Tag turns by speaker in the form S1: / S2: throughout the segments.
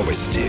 S1: Новости.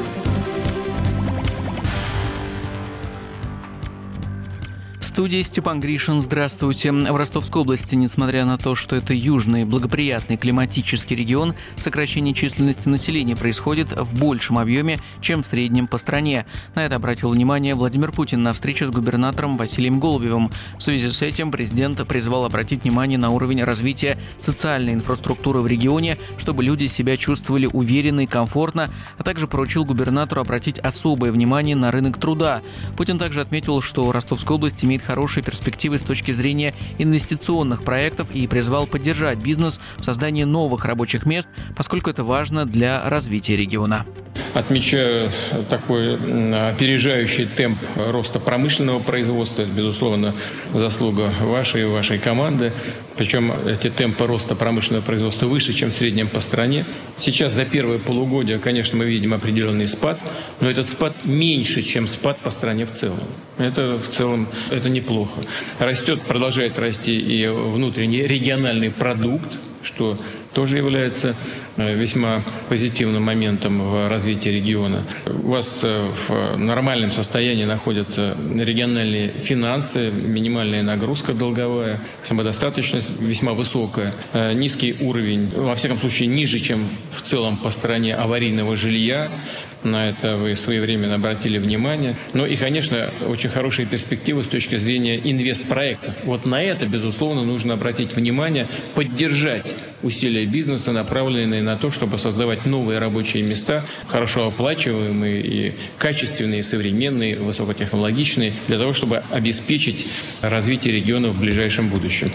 S2: В студии Степан Гришин. Здравствуйте. В Ростовской области, несмотря на то, что это южный, благоприятный климатический регион, сокращение численности населения происходит в большем объеме, чем в среднем по стране. На это обратил внимание Владимир Путин на встрече с губернатором Василием Голубевым. В связи с этим президент призвал обратить внимание на уровень развития социальной инфраструктуры в регионе, чтобы люди себя чувствовали уверенно и комфортно, а также поручил губернатору обратить особое внимание на рынок труда. Путин также отметил, что Ростовская область имеет хорошие перспективы с точки зрения инвестиционных проектов и призвал поддержать бизнес в создании новых рабочих мест, поскольку это важно для развития региона.
S3: Отмечаю такой опережающий темп роста промышленного производства. Это, безусловно, заслуга вашей команды. Причем эти темпы роста промышленного производства выше, чем в среднем по стране. Сейчас за первое полугодие, конечно, мы видим определенный спад, но этот спад меньше, чем спад по стране в целом. Это в целом неплохо. Продолжает расти и внутренний региональный продукт, что тоже является весьма позитивным моментом в развитии региона. У вас в нормальном состоянии находятся региональные финансы, минимальная нагрузка долговая, самодостаточность весьма высокая, низкий уровень, во всяком случае ниже, чем в целом по стране аварийного жилья. На это вы своевременно обратили внимание. Ну и, конечно, очень хорошие перспективы с точки зрения инвестпроектов. Вот на это, безусловно, нужно обратить внимание, поддержать усилия бизнеса, направленные на то, чтобы создавать новые рабочие места, хорошо оплачиваемые и качественные, современные, высокотехнологичные, для того, чтобы обеспечить развитие региона в ближайшем будущем.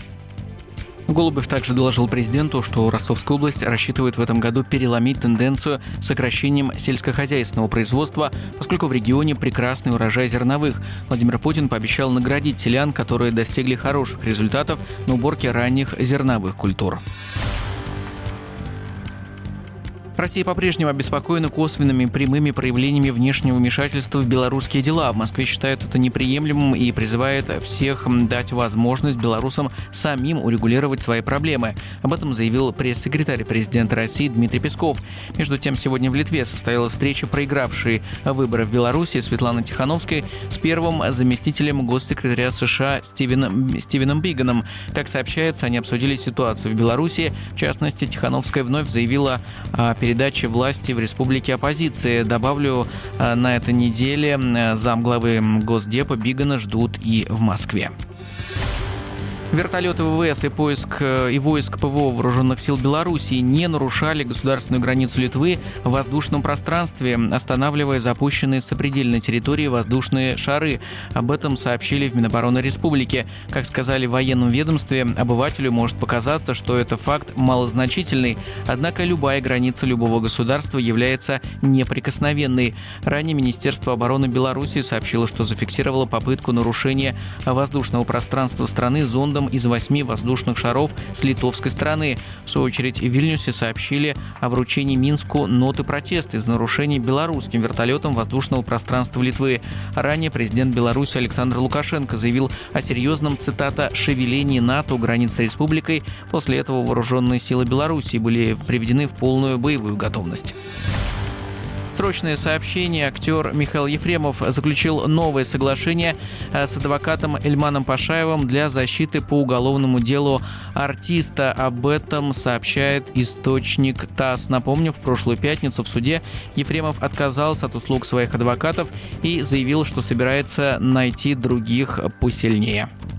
S2: Голубев также доложил президенту, что Ростовская область рассчитывает в этом году переломить тенденцию с сокращением сельскохозяйственного производства, поскольку в регионе прекрасный урожай зерновых. Владимир Путин пообещал наградить селян, которые достигли хороших результатов на уборке ранних зерновых культур. Россия по-прежнему обеспокоена косвенными и прямыми проявлениями внешнего вмешательства в белорусские дела. В Москве считают это неприемлемым и призывает всех дать возможность белорусам самим урегулировать свои проблемы. Об этом заявил пресс-секретарь президента России Дмитрий Песков. Между тем, сегодня в Литве состоялась встреча проигравшей выборы в Беларуси Светланы Тихановской с первым заместителем госсекретаря США Стивеном Биганом. Как сообщается, они обсудили ситуацию в Беларуси. В частности, Тихановская вновь заявила о передачи власти в республике оппозиции. Добавлю, на этой неделе замглавы Госдепа Бигана ждут и в Москве. Вертолеты ВВС и войск ПВО Вооруженных сил Беларуси не нарушали государственную границу Литвы в воздушном пространстве, останавливая запущенные с сопредельной территории воздушные шары. Об этом сообщили в Минобороны Республики. Как сказали в военном ведомстве, обывателю может показаться, что это факт малозначительный, однако любая граница любого государства является неприкосновенной. Ранее Министерство обороны Беларуси сообщило, что зафиксировало попытку нарушения воздушного пространства страны зондом из 8 воздушных шаров с литовской стороны. В свою очередь, в Вильнюсе сообщили о вручении Минску ноты протеста из-за нарушений белорусским вертолетом воздушного пространства Литвы. Ранее президент Беларуси Александр Лукашенко заявил о серьезном, цитата, «шевелении НАТО у границ с республикой». После этого вооруженные силы Беларуси были приведены в полную боевую готовность. Срочное сообщение. Актер Михаил Ефремов заключил новое соглашение с адвокатом Эльманом Пашаевым для защиты по уголовному делу артиста. Об этом сообщает источник ТАСС. Напомню, в прошлую пятницу в суде Ефремов отказался от услуг своих адвокатов и заявил, что собирается найти других посильнее.